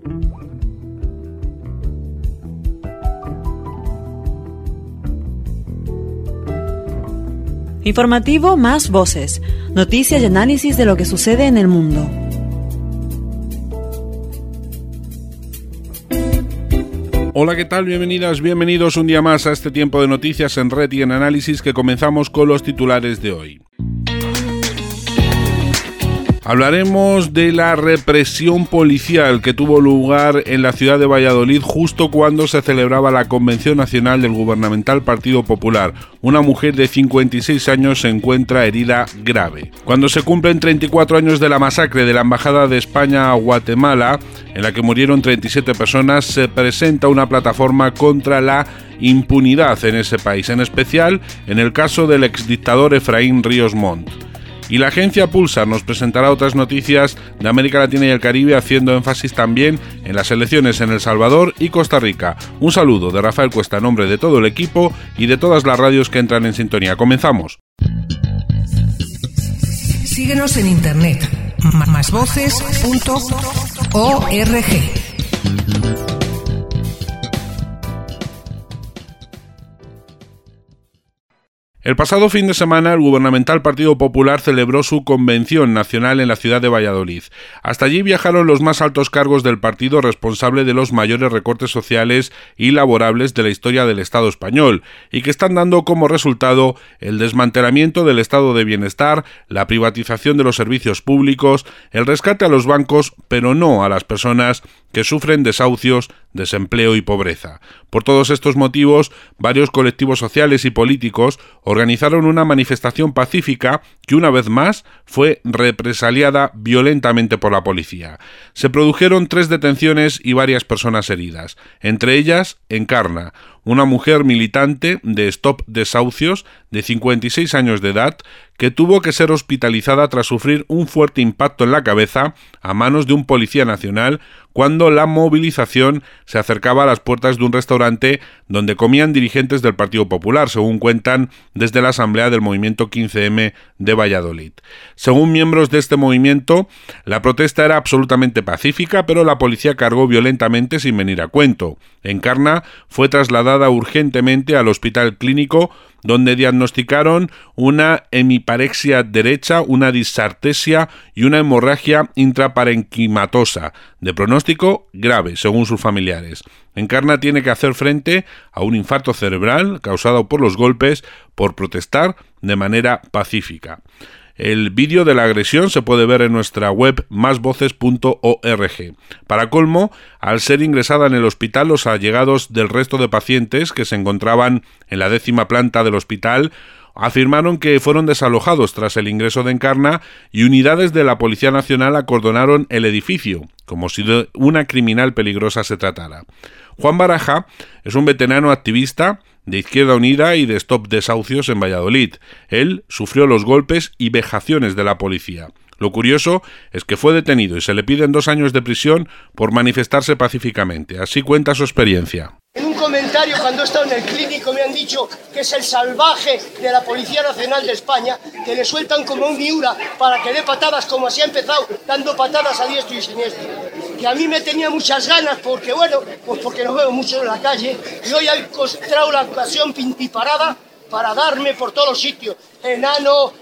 Informativo Más Voces. Noticias y análisis de lo que sucede en el mundo. Hola, ¿qué tal? Bienvenidas, bienvenidos un día más a este tiempo de noticias en red y en análisis que comenzamos con los titulares de hoy. Hablaremos de la represión policial que tuvo lugar en la ciudad de Valladolid justo cuando se celebraba la Convención Nacional del gubernamental Partido Popular. Una mujer de 56 años se encuentra herida grave. Cuando se cumplen 34 años de la masacre de la Embajada de España a Guatemala, en la que murieron 37 personas, se presenta una plataforma contra la impunidad en ese país, en especial en el caso del exdictador Efraín Ríos Montt. Y la agencia Pulsar nos presentará otras noticias de América Latina y el Caribe, haciendo énfasis también en las elecciones en El Salvador y Costa Rica. Un saludo de Rafael Cuesta en nombre de todo el equipo y de todas las radios que entran en sintonía. Comenzamos. Síguenos en internet, másvoces.org. El pasado fin de semana, el gubernamental Partido Popular celebró su convención nacional en la ciudad de Valladolid. Hasta allí viajaron los más altos cargos del partido, responsable de los mayores recortes sociales y laborables de la historia del Estado español, y que están dando como resultado el desmantelamiento del estado de bienestar, la privatización de los servicios públicos, el rescate a los bancos, pero no a las personas que sufren desahucios, desempleo y pobreza. Por todos estos motivos, varios colectivos sociales y políticos organizaron una manifestación pacífica que una vez más fue represaliada violentamente por la policía. Se produjeron 3 detenciones y varias personas heridas, entre ellas Encarna, una mujer militante de Stop Desahucios de 56 años de edad que tuvo que ser hospitalizada tras sufrir un fuerte impacto en la cabeza a manos de un policía nacional cuando la movilización se acercaba a las puertas de un restaurante donde comían dirigentes del Partido Popular, según cuentan desde la Asamblea del Movimiento 15M de Valladolid. Según miembros de este movimiento, la protesta era absolutamente pacífica, pero la policía cargó violentamente sin venir a cuento. Encarna fue trasladada urgentemente al Hospital Clínico, donde diagnosticaron una hemiparexia derecha, una disartesia y una hemorragia intraparenquimatosa, de pronóstico grave, según sus familiares. Encarna tiene que hacer frente a un infarto cerebral causado por los golpes por protestar de manera pacífica. El vídeo de la agresión se puede ver en nuestra web másvoces.org. Para colmo, al ser ingresada en el hospital, los allegados del resto de pacientes que se encontraban en la 10ª planta del hospital afirmaron que fueron desalojados tras el ingreso de Encarna y unidades de la Policía Nacional acordonaron el edificio, como si de una criminal peligrosa se tratara. Juan Baraja es un veterano activista de Izquierda Unida y de Stop Desahucios en Valladolid. Él sufrió los golpes y vejaciones de la policía. Lo curioso es que fue detenido y se le piden 2 años de prisión por manifestarse pacíficamente. Así cuenta su experiencia. En un comentario, cuando he estado en el clínico, me han dicho que es el salvaje de la Policía Nacional de España, que le sueltan como un Miura para que dé patadas, como así ha empezado, dando patadas a diestro y siniestro. Que a mí me tenía muchas ganas, porque porque lo veo mucho en la calle, y hoy he encontrado la ocasión pintiparada para darme por todos los sitios. Enano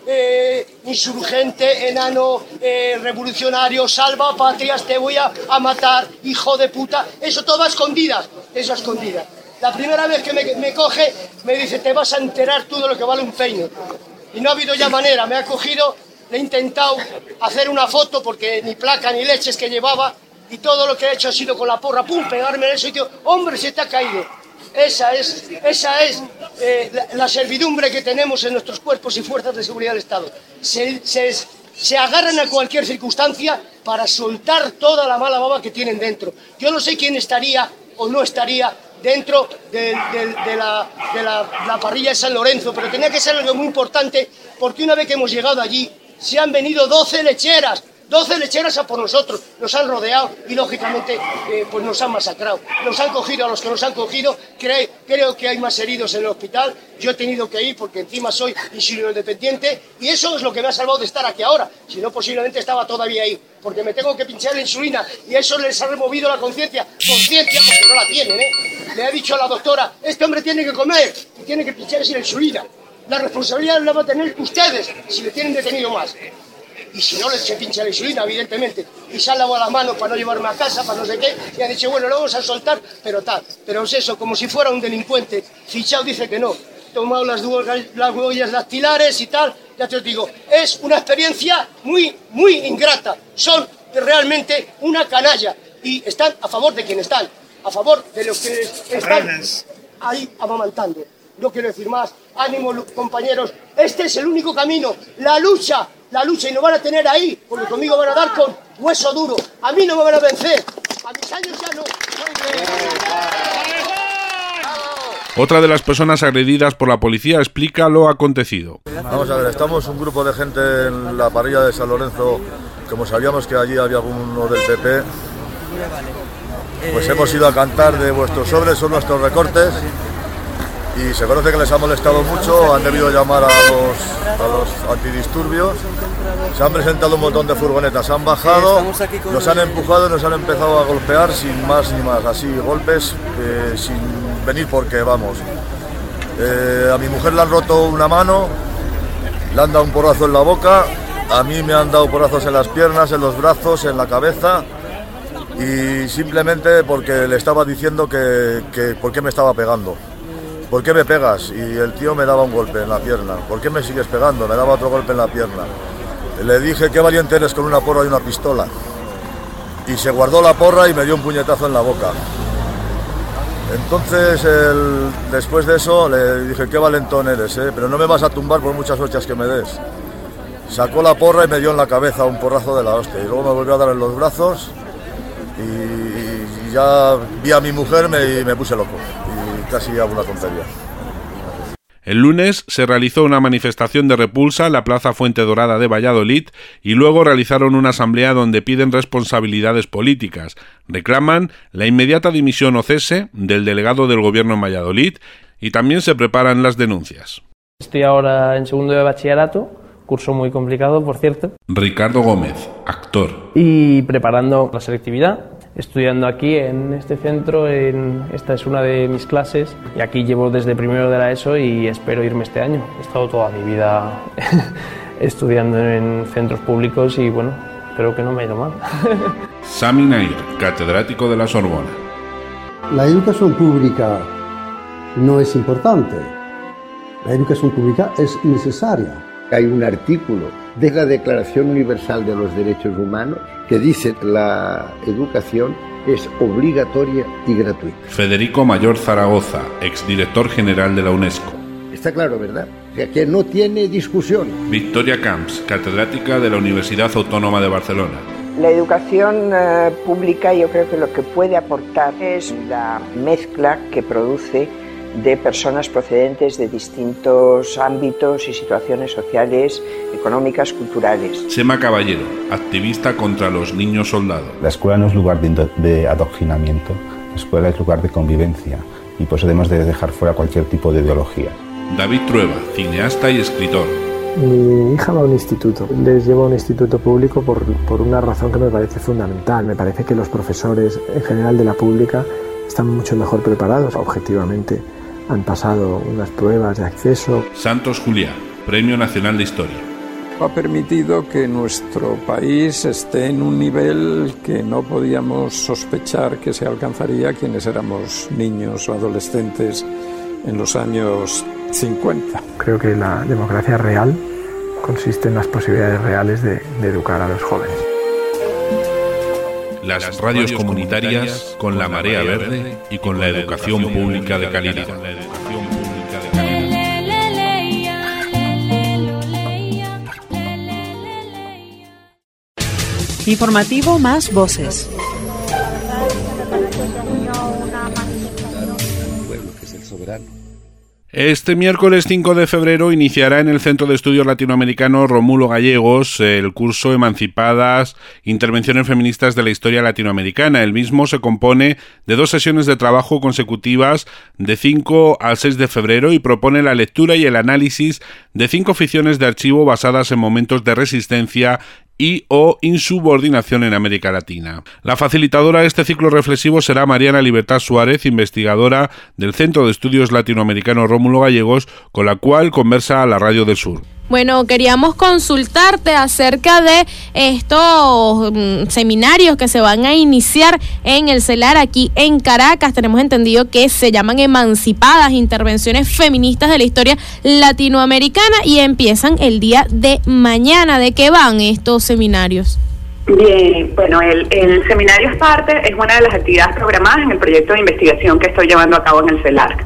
insurgente, enano revolucionario, salva patrias, te voy a matar, hijo de puta. Eso todo a escondidas, eso a escondidas. La primera vez que me coge, me dice, te vas a enterar tú de lo que vale un peño. Y no ha habido ya manera, me ha cogido, le he intentado hacer una foto, porque ni placa ni leches que llevaba, y todo lo que he hecho ha sido con la porra, pum, pegarme en el sitio. Hombre, se te ha caído. Esa es la servidumbre que tenemos en nuestros cuerpos y fuerzas de seguridad del Estado. Se agarran a cualquier circunstancia para soltar toda la mala baba que tienen dentro. Yo no sé quién estaría o no estaría dentro de la parrilla de San Lorenzo, pero tenía que ser algo muy importante, porque una vez que hemos llegado allí, se han venido 12 lecheras 12 lecheras a por nosotros, nos han rodeado y lógicamente pues nos han masacrado. Nos han cogido a los que nos han cogido, creo que hay más heridos en el hospital, yo he tenido que ir porque encima soy insulino dependiente y eso es lo que me ha salvado de estar aquí ahora, si no posiblemente estaba todavía ahí, porque me tengo que pinchar la insulina y eso les ha removido la conciencia porque no la tienen, Le ha dicho a la doctora, este hombre tiene que comer y tiene que pincharse la insulina. La responsabilidad la van a tener ustedes si le tienen detenido más. Y si no, se pincha la insulina, evidentemente. Y se han lavado las manos para no llevarme a casa, para no sé qué. Y han dicho, bueno, lo vamos a soltar, pero tal. Pero es eso, como si fuera un delincuente. Fichado dice que no. Tomado las huellas dactilares y tal. Ya te lo digo, es una experiencia muy, muy ingrata. Son realmente una canalla. Y están a favor de quienes están. A favor de los que están ahí amamantando. No quiero decir más. Ánimo, compañeros. Este es el único camino. La lucha, y nos van a tener ahí, porque conmigo van a dar con hueso duro. A mí no me van a vencer. A mis años ya no. Otra de las personas agredidas por la policía explica lo acontecido. Vamos a ver, estamos un grupo de gente en la parrilla de San Lorenzo. Como sabíamos que allí había alguno del PP, pues hemos ido a cantar de vuestros sobres, son nuestros recortes. Y se conoce que les ha molestado mucho, han debido llamar a los antidisturbios, se han presentado un montón de furgonetas, han bajado, nos han empujado y nos han empezado a golpear sin más ni más, así golpes sin venir porque vamos. A mi mujer le han roto una mano, le han dado un porrazo en la boca, a mí me han dado porrazos en las piernas, en los brazos, en la cabeza y simplemente porque le estaba diciendo que por qué me estaba pegando. ¿Por qué me pegas? Y el tío me daba un golpe en la pierna. ¿Por qué me sigues pegando? Me daba otro golpe en la pierna. Le dije, qué valiente eres con una porra y una pistola. Y se guardó la porra y me dio un puñetazo en la boca. Entonces, después de eso, le dije, qué valentón eres, pero no me vas a tumbar por muchas hostias que me des. Sacó la porra y me dio en la cabeza un porrazo de la hostia. Y luego me volvió a dar en los brazos y ya vi a mi mujer y me puse loco. Casi hago una tontería. El lunes se realizó una manifestación de repulsa en la Plaza Fuente Dorada de Valladolid y luego realizaron una asamblea donde piden responsabilidades políticas. Reclaman la inmediata dimisión o cese del delegado del gobierno en Valladolid y también se preparan las denuncias. Estoy ahora en segundo de bachillerato, curso muy complicado, por cierto. Ricardo Gómez, actor. Y preparando la selectividad. Estudiando aquí en este centro, esta es una de mis clases y aquí llevo desde primero de la ESO y espero irme este año. He estado toda mi vida estudiando en centros públicos y bueno, espero que no me ha ido mal. Sami Nair, catedrático de la Sorbona. La educación pública no es importante, la educación pública es necesaria. Hay un artículo de la Declaración Universal de los Derechos Humanos que dice que la educación es obligatoria y gratuita. Federico Mayor Zaragoza, exdirector general de la UNESCO. Está claro, ¿verdad? O sea, que no tiene discusión. Victoria Camps, catedrática de la Universidad Autónoma de Barcelona. La educación pública yo creo que lo que puede aportar es la mezcla que produce de personas procedentes de distintos ámbitos y situaciones sociales, económicas, culturales. Sema Caballero, activista contra los niños soldados. La escuela no es lugar de adoctrinamiento, la escuela es lugar de convivencia y por eso debemos de dejar fuera cualquier tipo de ideología. David Trueba, cineasta y escritor. Mi hija va a un instituto, les llevo a un instituto público por una razón que me parece fundamental. Me parece que los profesores en general de la pública están mucho mejor preparados objetivamente. Han pasado unas pruebas de acceso. Santos Juliá, Premio Nacional de Historia. Ha permitido que nuestro país esté en un nivel que no podíamos sospechar que se alcanzaría quienes éramos niños o adolescentes en los años 50. Creo que la democracia real consiste en las posibilidades reales de educar a los jóvenes. Las radios comunitarias con la marea verde y con la educación pública de calidad. Informativo Más Voces. Un pueblo que es el soberano. Este miércoles 5 de febrero iniciará en el Centro de Estudios Latinoamericanos Rómulo Gallegos el curso Emancipadas, Intervenciones Feministas de la Historia Latinoamericana. El mismo se compone de 2 sesiones de trabajo consecutivas de 5 al 6 de febrero y propone la lectura y el análisis de 5 ficciones de archivo basadas en momentos de resistencia y o insubordinación en América Latina. La facilitadora de este ciclo reflexivo será Mariana Libertad Suárez, investigadora del Centro de Estudios Latinoamericanos Rómulo Gallegos, con la cual conversa la Radio del Sur. Bueno, queríamos consultarte acerca de estos seminarios que se van a iniciar en el CELAR aquí en Caracas. Tenemos entendido que se llaman Emancipadas, Intervenciones Feministas de la Historia Latinoamericana y empiezan el día de mañana. ¿De qué van estos seminarios? Bien, bueno, el seminario es una de las actividades programadas en el proyecto de investigación que estoy llevando a cabo en el CELAR.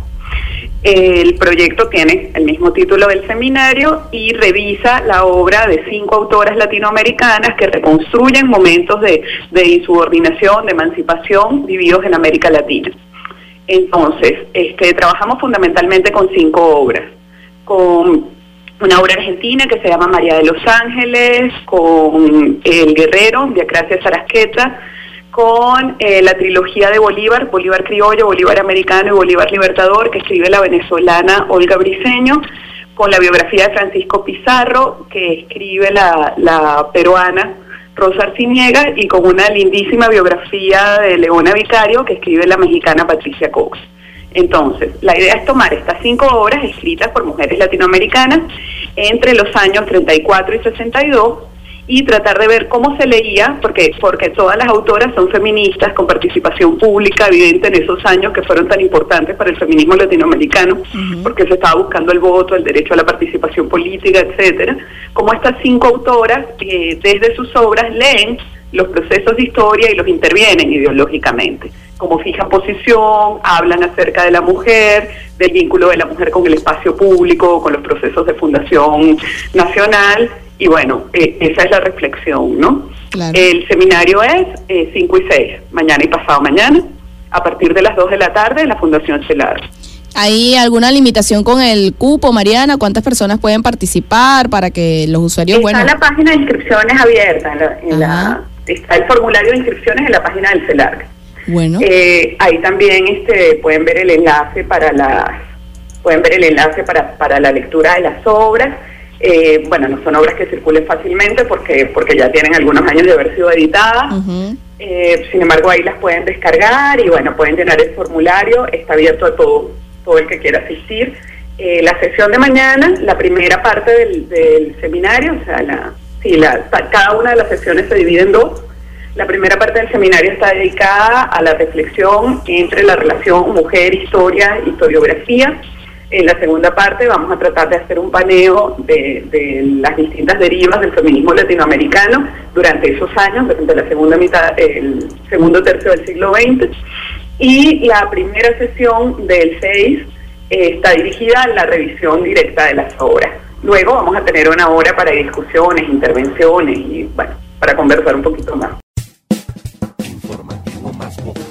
El proyecto tiene el mismo título del seminario y revisa la obra de 5 autoras latinoamericanas que reconstruyen momentos de insubordinación, de emancipación vividos en América Latina. Entonces, trabajamos fundamentalmente con 5 obras, con una obra argentina que se llama María de los Ángeles, con El Guerrero, de Acracia Sarasqueta, con la trilogía de Bolívar, Bolívar Criollo, Bolívar Americano y Bolívar Libertador, que escribe la venezolana Olga Briceño, con la biografía de Francisco Pizarro, que escribe la peruana Rosa Arciniega, y con una lindísima biografía de Leona Vicario, que escribe la mexicana Patricia Cox. Entonces, la idea es tomar estas 5 obras escritas por mujeres latinoamericanas entre los años 34 y 62, y tratar de ver cómo se leía, porque todas las autoras son feministas con participación pública evidente en esos años que fueron tan importantes para el feminismo latinoamericano, porque se estaba buscando el voto, el derecho a la participación política, etcétera. Como estas 5 autoras, desde sus obras, leen los procesos de historia y los intervienen ideológicamente, como fijan posición, hablan acerca de la mujer, del vínculo de la mujer con el espacio público, con los procesos de fundación nacional. Y bueno, esa es la reflexión, ¿no? Claro. El seminario es 5 y 6, mañana y pasado mañana, a partir de las 2 de la tarde en la Fundación CELAR. ¿Hay alguna limitación con el cupo, Mariana? ¿Cuántas personas pueden participar para que los usuarios... Está la página de inscripciones abierta, está el formulario de inscripciones en la página del CELAR. Bueno. Ahí también pueden ver el enlace para la lectura de las obras. Bueno, no son obras que circulen fácilmente porque ya tienen algunos años de haber sido editadas. Sin embargo, ahí las pueden descargar y bueno, pueden llenar el formulario. Está abierto a todo el que quiera asistir. La sesión de mañana, la primera parte del seminario, o sea, cada una de las sesiones se divide en 2. La primera parte del seminario está dedicada a la reflexión entre la relación mujer, historia, historiografía. En la segunda parte vamos a tratar de hacer un paneo de las distintas derivas del feminismo latinoamericano durante esos años, durante la segunda mitad, el segundo tercio del siglo XX. Y la primera sesión del 6 está dirigida a la revisión directa de las obras. Luego vamos a tener una hora para discusiones, intervenciones y bueno, para conversar un poquito más. Informativo Más Voces.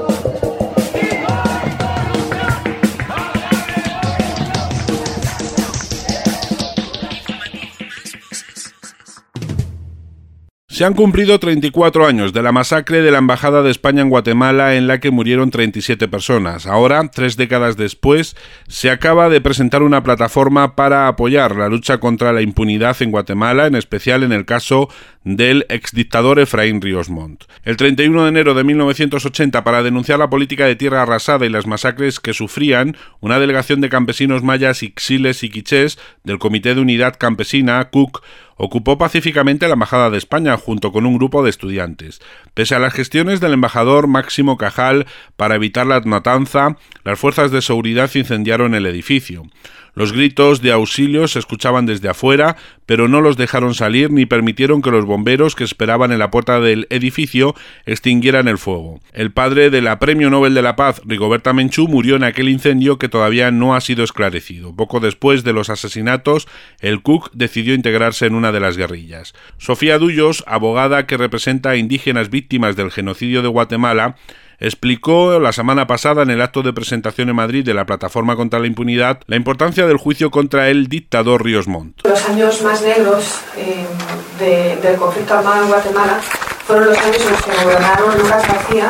Se han cumplido 34 años de la masacre de la Embajada de España en Guatemala, en la que murieron 37 personas. Ahora, 3 décadas después, se acaba de presentar una plataforma para apoyar la lucha contra la impunidad en Guatemala, en especial en el caso del exdictador Efraín Ríos Montt. El 31 de enero de 1980, para denunciar la política de tierra arrasada y las masacres que sufrían, una delegación de campesinos mayas, ixhiles y quichés del Comité de Unidad Campesina, CUC, ocupó pacíficamente la Embajada de España junto con un grupo de estudiantes. Pese a las gestiones del embajador Máximo Cajal para evitar la matanza, las fuerzas de seguridad incendiaron el edificio. Los gritos de auxilio se escuchaban desde afuera, pero no los dejaron salir ni permitieron que los bomberos que esperaban en la puerta del edificio extinguieran el fuego. El padre de la Premio Nobel de la Paz, Rigoberta Menchú, murió en aquel incendio que todavía no ha sido esclarecido. Poco después de los asesinatos, el CUC decidió integrarse en una de las guerrillas. Sofía Dullos, abogada que representa a indígenas víctimas del genocidio de Guatemala, explicó la semana pasada en el acto de presentación en Madrid de la Plataforma contra la Impunidad la importancia del juicio contra el dictador Ríos Montt. Los años más negros del conflicto armado en Guatemala fueron los años en los que gobernaron Lucas García,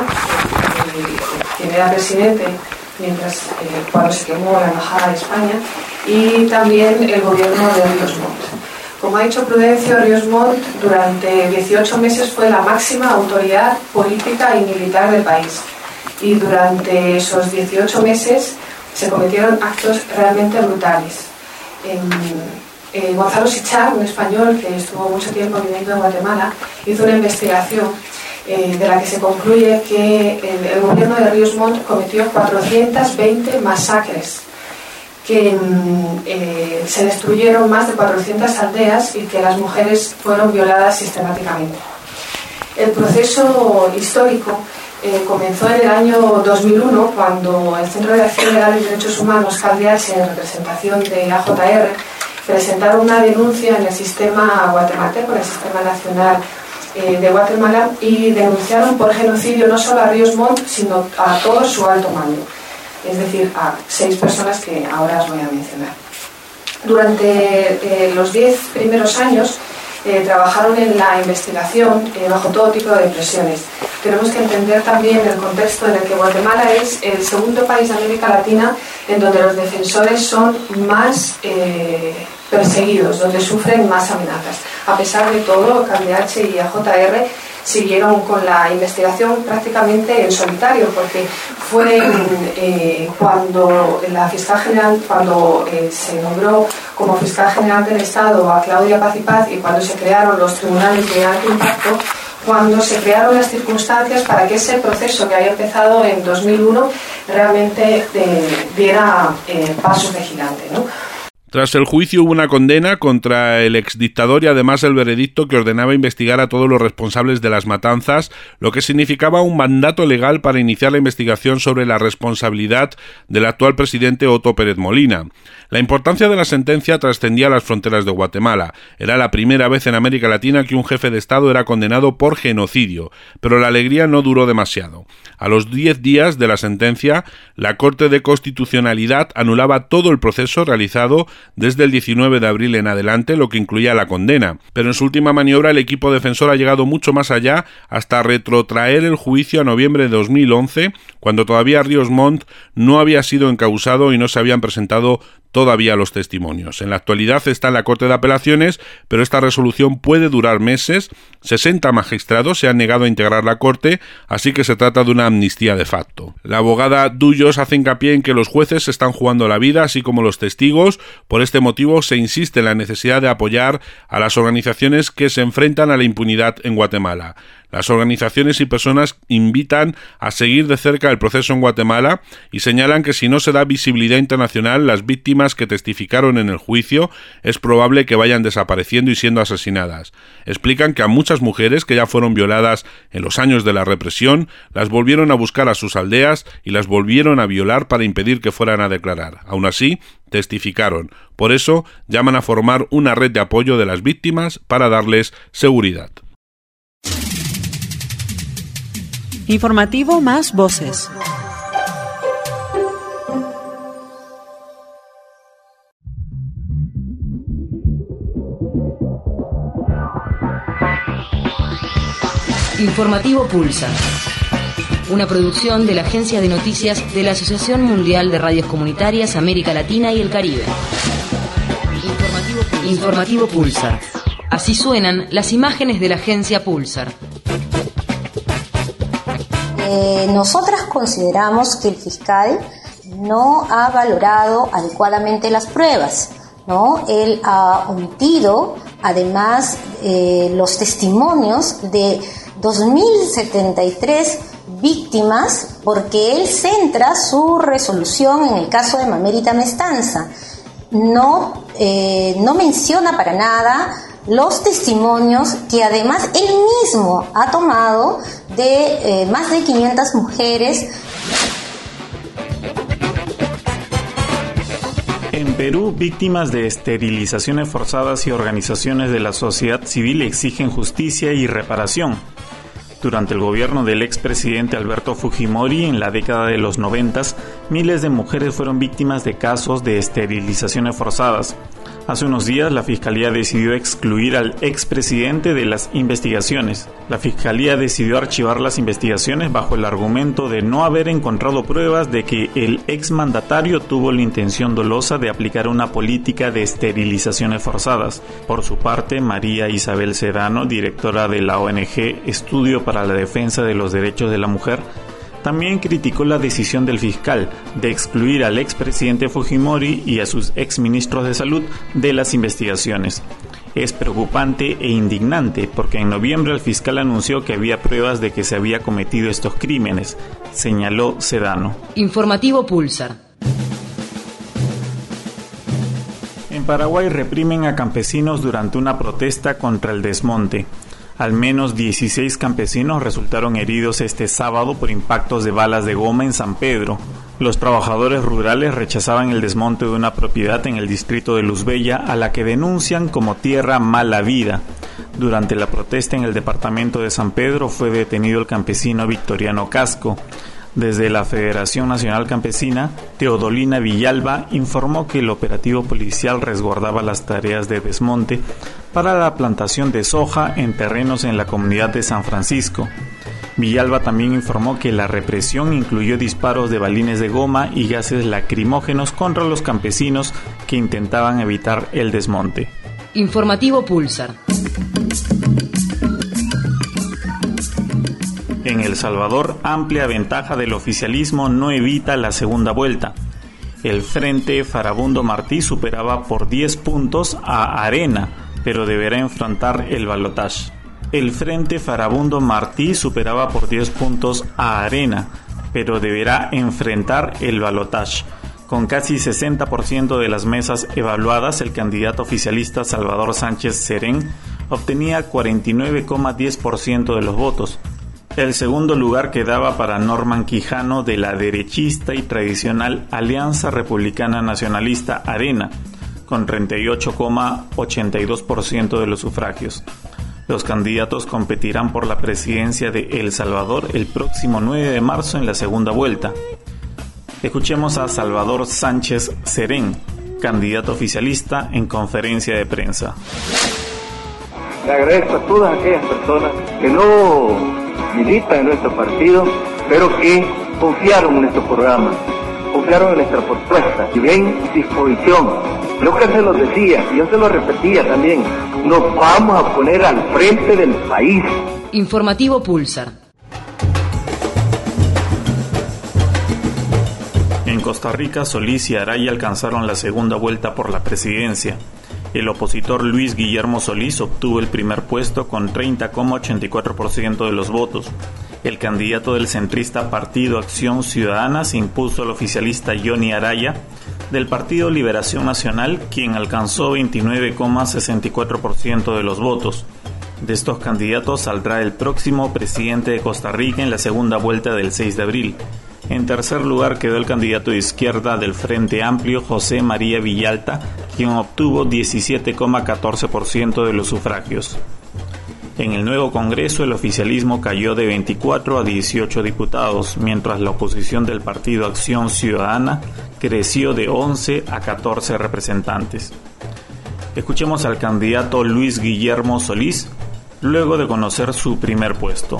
quien era presidente cuando se quemó la embajada de España, y también el gobierno de Ríos Montt. Como ha dicho Prudencio, Ríos Montt durante 18 meses fue la máxima autoridad política y militar del país, y durante esos 18 meses se cometieron actos realmente brutales. Gonzalo Sichat, un español que estuvo mucho tiempo viviendo en Guatemala, hizo una investigación de la que se concluye que el gobierno de Ríos Montt cometió 420 masacres, que se destruyeron más de 400 aldeas y que las mujeres fueron violadas sistemáticamente. El proceso histórico comenzó en el año 2001, cuando el Centro de Acción Legal y Derechos Humanos, CALDH, en representación de AJR, presentaron una denuncia en el sistema guatemalteco, en el sistema nacional de Guatemala, y denunciaron por genocidio no solo a Ríos Montt, sino a todo su alto mando, es decir, a 6 personas que ahora os voy a mencionar. Durante los 10 primeros años trabajaron en la investigación bajo todo tipo de presiones. Tenemos que entender también el contexto en el que Guatemala es el segundo país de América Latina en donde los defensores son más perseguidos, donde sufren más amenazas. A pesar de todo, CALDH y AJR siguieron con la investigación prácticamente en solitario, porque fue cuando la fiscal general, se nombró como fiscal general del Estado a Claudia Paz y Paz, y cuando se crearon los tribunales de alto impacto, cuando se crearon las circunstancias para que ese proceso que había empezado en 2001 realmente diera pasos de gigante, ¿no? Tras el juicio hubo una condena contra el exdictador y además el veredicto que ordenaba investigar a todos los responsables de las matanzas, lo que significaba un mandato legal para iniciar la investigación sobre la responsabilidad del actual presidente Otto Pérez Molina. La importancia de la sentencia trascendía las fronteras de Guatemala. Era la primera vez en América Latina que un jefe de Estado era condenado por genocidio, pero la alegría no duró demasiado. A los 10 días de la sentencia, la Corte de Constitucionalidad anulaba todo el proceso realizado desde el 19 de abril en adelante, lo que incluía la condena. Pero en su última maniobra el equipo defensor ha llegado mucho más allá, hasta retrotraer el juicio a noviembre de 2011, cuando todavía Ríos Montt no había sido encausado y no se habían presentado todavía los testimonios. En la actualidad está en la Corte de Apelaciones, pero esta resolución puede durar meses. 60 magistrados se han negado a integrar la Corte, así que se trata de una amnistía de facto. La abogada Dullos hace hincapié en que los jueces se están jugando la vida, así como los testigos. Por este motivo se insiste en la necesidad de apoyar a las organizaciones que se enfrentan a la impunidad en Guatemala. Las organizaciones y personas invitan a seguir de cerca el proceso en Guatemala y señalan que si no se da visibilidad internacional, las víctimas que testificaron en el juicio es probable que vayan desapareciendo y siendo asesinadas. Explican que a muchas mujeres que ya fueron violadas en los años de la represión, las volvieron a buscar a sus aldeas y las volvieron a violar para impedir que fueran a declarar. Aún así, testificaron. Por eso, llaman a formar una red de apoyo de las víctimas para darles seguridad. Informativo Más Voces. Informativo Pulsar. Una producción de la Agencia de Noticias de la Asociación Mundial de Radios Comunitarias América Latina y el Caribe. Informativo Pulsar. Así suenan las imágenes de la agencia Pulsar. Nosotras consideramos que el fiscal no ha valorado adecuadamente las pruebas, ¿no? Él ha omitido, además, los testimonios de 2.073 víctimas, porque él centra su resolución en el caso de Mamérita Mestanza. No menciona para nada los testimonios que además él mismo ha tomado de más de 500 mujeres. En Perú, víctimas de esterilizaciones forzadas y organizaciones de la sociedad civil exigen justicia y reparación. Durante el gobierno del expresidente Alberto Fujimori en la década de los 90, miles de mujeres fueron víctimas de casos de esterilizaciones forzadas. Hace unos días la Fiscalía decidió excluir al expresidente de las investigaciones. La Fiscalía decidió archivar las investigaciones bajo el argumento de no haber encontrado pruebas de que el exmandatario tuvo la intención dolosa de aplicar una política de esterilizaciones forzadas. Por su parte, María Isabel Sedano, directora de la ONG Estudio para la Defensa de los Derechos de la Mujer, también criticó la decisión del fiscal de excluir al expresidente Fujimori y a sus exministros de salud de las investigaciones. Es preocupante e indignante porque en noviembre el fiscal anunció que había pruebas de que se había cometido estos crímenes, señaló Sedano. Informativo Pulsar. En Paraguay reprimen a campesinos durante una protesta contra el desmonte. Al menos 16 campesinos resultaron heridos este sábado por impactos de balas de goma en San Pedro. Los trabajadores rurales rechazaban el desmonte de una propiedad en el distrito de Luz Bella, a la que denuncian como tierra mala vida. Durante la protesta en el departamento de San Pedro fue detenido el campesino Victoriano Casco. Desde la Federación Nacional Campesina, Teodolina Villalba informó que el operativo policial resguardaba las tareas de desmonte para la plantación de soja en terrenos en la comunidad de San Francisco. Villalba también informó que la represión incluyó disparos de balines de goma y gases lacrimógenos contra los campesinos que intentaban evitar el desmonte. Informativo Pulsar. En El Salvador, amplia ventaja del oficialismo no evita la segunda vuelta. El Frente Farabundo Martí superaba por 10 puntos a Arena, pero deberá enfrentar el balotaje. El Frente Farabundo Martí superaba por 10 puntos a Arena, pero deberá enfrentar el balotaje. Con casi 60% de las mesas evaluadas, el candidato oficialista Salvador Sánchez Serén obtenía 49,10% de los votos. El segundo lugar quedaba para Norman Quijano de la derechista y tradicional Alianza Republicana Nacionalista Arena, con 38,82% de los sufragios. Los candidatos competirán por la presidencia de El Salvador el próximo 9 de marzo en la segunda vuelta. Escuchemos a Salvador Sánchez Serén, candidato oficialista, en conferencia de prensa. Le agradezco a todas aquellas personas que no militan en nuestro partido, pero que confiaron en nuestro programa, confiaron en nuestra propuesta y ven disposición. Lo que se los decía, y yo se lo repetía también, nos vamos a poner al frente del país. Informativo Pulsar. En Costa Rica, Solís y Araya alcanzaron la segunda vuelta por la presidencia. El opositor Luis Guillermo Solís obtuvo el primer puesto con 30,84% de los votos. El candidato del centrista Partido Acción Ciudadana se impuso al oficialista Johnny Araya del Partido Liberación Nacional, quien alcanzó 29,64% de los votos. De estos candidatos saldrá el próximo presidente de Costa Rica en la segunda vuelta del 6 de abril. En tercer lugar quedó el candidato de izquierda del Frente Amplio, José María Villalta, quien obtuvo 17,14% de los sufragios. En el nuevo Congreso, el oficialismo cayó de 24 a 18 diputados, mientras la oposición del Partido Acción Ciudadana creció de 11 a 14 representantes. Escuchemos al candidato Luis Guillermo Solís, luego de conocer su primer puesto.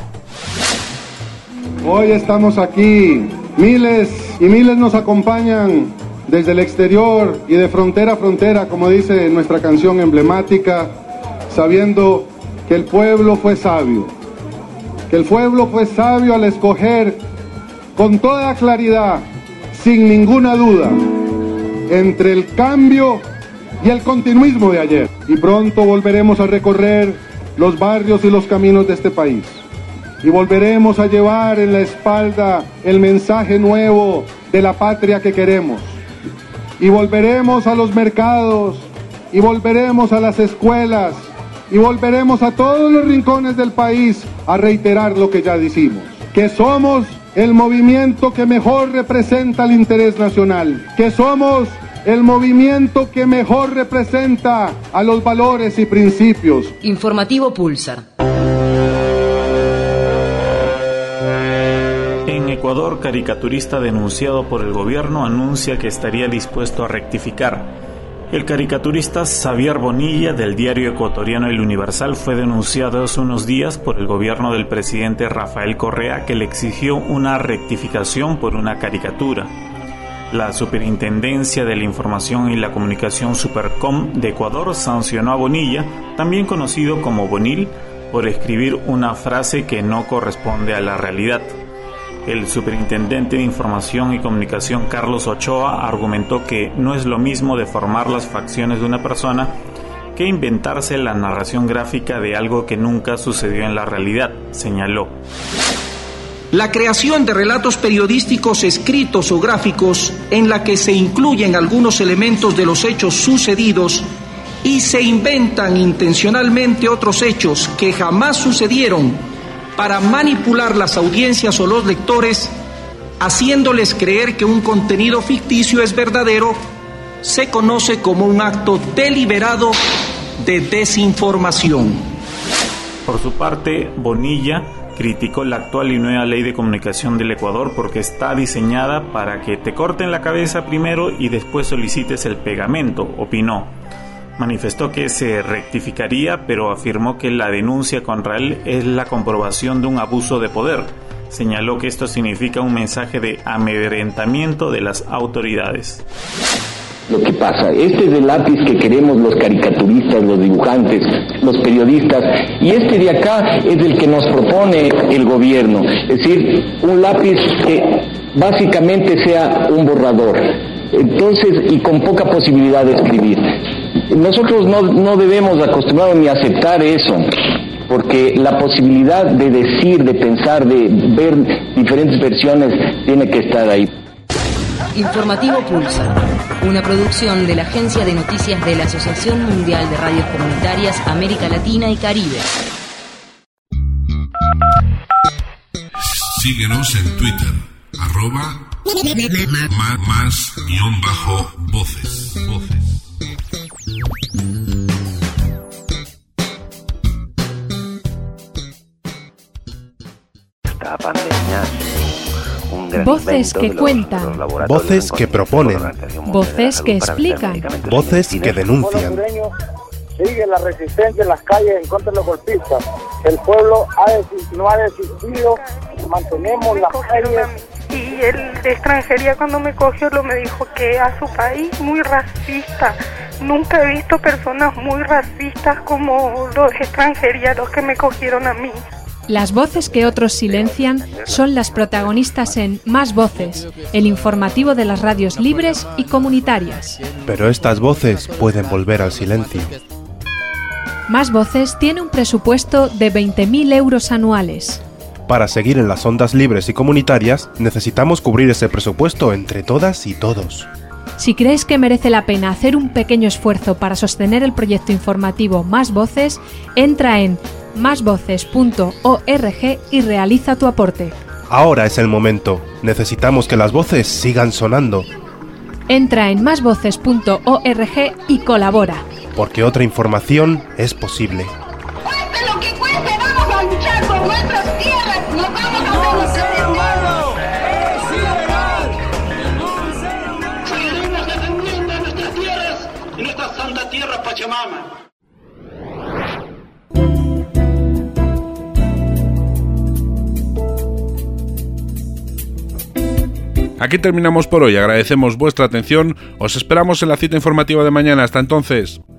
Hoy estamos aquí, miles y miles nos acompañan desde el exterior y de frontera a frontera, como dice nuestra canción emblemática, sabiendo que el pueblo fue sabio, al escoger con toda claridad, sin ninguna duda, entre el cambio y el continuismo de ayer. Y pronto volveremos a recorrer los barrios y los caminos de este país. Y volveremos a llevar en la espalda el mensaje nuevo de la patria que queremos. Y volveremos a los mercados, y volveremos a las escuelas, y volveremos a todos los rincones del país a reiterar lo que ya dijimos, que somos el movimiento que mejor representa el interés nacional, que somos el movimiento que mejor representa a los valores y principios. Informativo Pulsar. Ecuador, caricaturista denunciado por el gobierno anuncia que estaría dispuesto a rectificar. El caricaturista Xavier Bonilla del diario ecuatoriano El Universal fue denunciado hace unos días por el gobierno del presidente Rafael Correa, que le exigió una rectificación por una caricatura. La Superintendencia de la Información y la Comunicación Supercom de Ecuador sancionó a Bonilla, también conocido como Bonil, por escribir una frase que no corresponde a la realidad. El superintendente de Información y Comunicación Carlos Ochoa argumentó que no es lo mismo deformar las facciones de una persona que inventarse la narración gráfica de algo que nunca sucedió en la realidad, señaló. La creación de relatos periodísticos escritos o gráficos en la que se incluyen algunos elementos de los hechos sucedidos y se inventan intencionalmente otros hechos que jamás sucedieron para manipular las audiencias o los lectores, haciéndoles creer que un contenido ficticio es verdadero, se conoce como un acto deliberado de desinformación. Por su parte, Bonilla criticó la actual y nueva ley de comunicación del Ecuador porque está diseñada para que te corten la cabeza primero y después solicites el pegamento, opinó. Manifestó que se rectificaría, pero afirmó que la denuncia contra él es la comprobación de un abuso de poder. Señaló que esto significa un mensaje de amedrentamiento de las autoridades. Lo que pasa, este es el lápiz que queremos los caricaturistas, los dibujantes, los periodistas, y este de acá es el que nos propone el gobierno, es decir, un lápiz que básicamente sea un borrador, entonces, y con poca posibilidad de escribir. Nosotros no debemos acostumbrarnos ni aceptar eso, porque la posibilidad de decir, de pensar, de ver diferentes versiones tiene que estar ahí. Informativo Pulsar, una producción de la Agencia de Noticias de la Asociación Mundial de Radios Comunitarias América Latina y Caribe. Síguenos en Twitter, @más_voces. Esta pandemia, un gran voces que cuentan, voces que proponen, voces que explican, voces que denuncian. Sigue la resistencia en las calles en contra de los golpistas. El pueblo no ha desistido, mantenemos las calles. Y el de extranjería cuando me cogió me dijo que a su país muy racista. Nunca he visto personas muy racistas como los de extranjería, los que me cogieron a mí. Las voces que otros silencian son las protagonistas en Más Voces, el informativo de las radios libres y comunitarias. Pero estas voces pueden volver al silencio. Más Voces tiene un presupuesto de 20.000 euros anuales. Para seguir en las ondas libres y comunitarias, necesitamos cubrir ese presupuesto entre todas y todos. Si crees que merece la pena hacer un pequeño esfuerzo para sostener el proyecto informativo Más Voces, entra en másvoces.org y realiza tu aporte. Ahora es el momento. Necesitamos que las voces sigan sonando. Entra en másvoces.org y colabora. Porque otra información es posible. ¡Cueste lo que cueste! ¡Vamos a luchar por nuestras tierras! ¡Nos vamos a seguiremos defendiendo nuestras tierras y nuestra santa tierra Pachamama! Aquí terminamos por hoy, agradecemos vuestra atención, os esperamos en la cita informativa de mañana, hasta entonces.